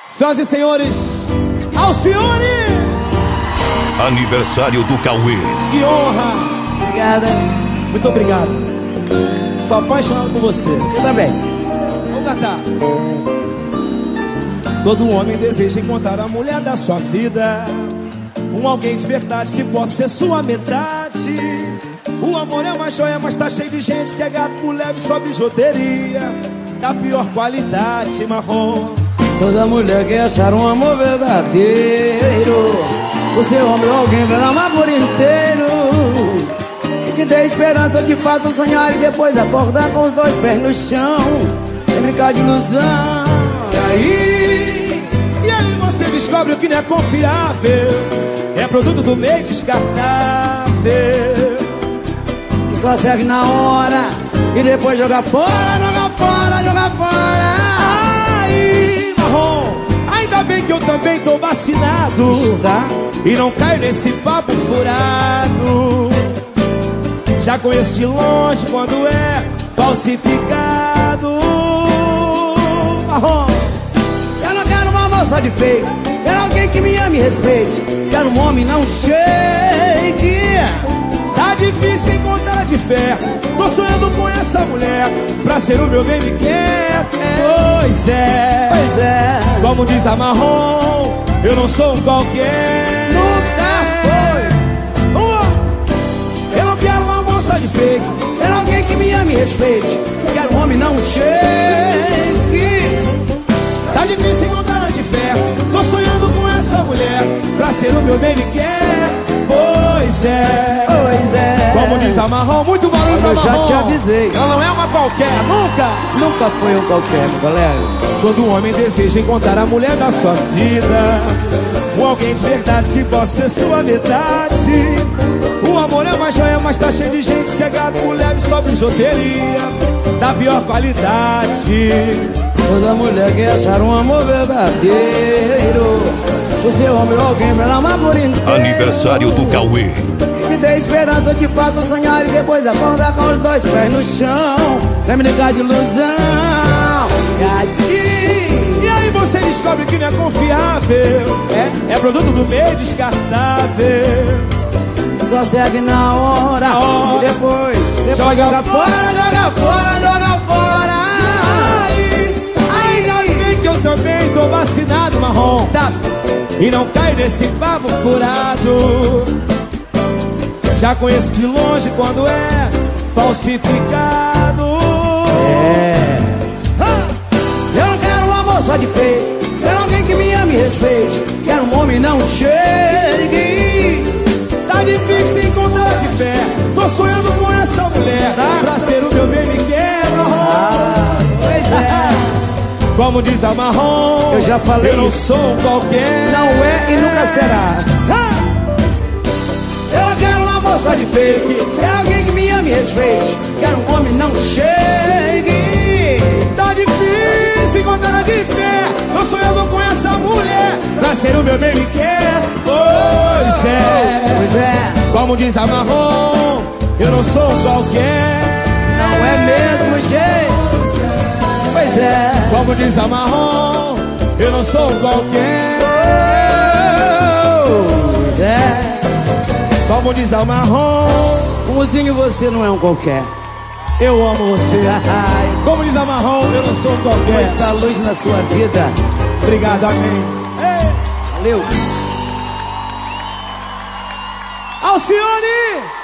Senhoras e senhores, Alcione! Aniversário do Cauê. Que honra! Obrigada. Muito obrigado. Sou apaixonado por você. Eu também. Vamos cantar. Todo homem deseja encontrar a mulher da sua vida, alguém de verdade que possa ser sua metade. O amor é uma joia, mas tá cheio de gente que é gato por leve, só bijuteria da pior qualidade, marrom. Toda mulher quer achar um amor verdadeiro, o seu homem ou alguém vai amar por inteiro, que te dê esperança, te faça sonhar e depois acordar com os dois pés no chão, sem brincar de ilusão. E aí você descobre o que não é confiável, é produto do meio descartável, que só serve na hora e depois joga fora, joga fora, joga fora. Ai, marrom, ainda bem que eu também tô vacinado. Está? E não caio nesse papo furado. Já conheço de longe quando é falsificado. Marrom, Eu não quero uma moça de fake, quero alguém que me ame e respeite, quero um homem, não shake. tá difícil encontrar de fé. Tô sonhando com essa mulher, pra ser o meu bem me quer. Pois é, Pois é, como diz a Marrom, eu não sou um qualquer. nunca foi. Eu não quero uma moça de fake, Quero alguém que me ame e respeite, quero um homem, não shake. tá difícil encontrar de fé. Tô sonhando com essa mulher, pra ser o meu bem me quer. Pois é, Pois é, como diz a Marrom, muito barulho pra eu já Marrom. te avisei. Ela não é uma qualquer, nunca. Nunca foi um qualquer, meu colega. Todo homem deseja encontrar a mulher da sua vida, alguém de verdade que possa ser sua metade. O amor é uma joia, mas tá cheio de gente que é gato, mulher e só bijuteria da pior qualidade. Toda mulher quer achar um amor verdadeiro, o seu homem ou alguém vai amar por inteiro. Aniversário do Cauê. Que te dê esperança, te faça sonhar e depois acordar com os dois pés no chão, vai me brincar de ilusão. E aí você descobre que não é confiável, é produto do meio descartável, Só serve na hora e depois joga fora, joga fora, joga fora. Ainda bem que eu também tô vacinado, Marrom, Tá, e não caio nesse papo furado. Já conheço de longe quando é falsificado. eu não quero uma moça de feio, quero alguém que me ame e respeite, quero um homem, não chegue. Tá difícil encontrar de fé. Tô sonhando com essa mulher, pra ser o meu bem me quer, Marrom. Pois é, Como diz a Marrom, eu já falei eu não isso. sou um qualquer. Não é e nunca será. Eu não quero uma moça de fake, quero alguém que me ame e respeite, quero um homem, não chegue. Tá difícil encontrar de fé. Tô sonhando com essa mulher, pra ser o meu bem me quer. Pois é, Pois é, como diz a Marrom, eu não sou um qualquer. não é mesmo jeito. Pois é, Como diz a Marrom, eu não sou um qualquer. pois é. Como diz a Marrom, Mozinho, você não é um qualquer. eu amo você. Como diz a Marrom, eu não sou um qualquer. Muita luz na sua vida. Obrigado, amém. Ei, Valeu. Alcione!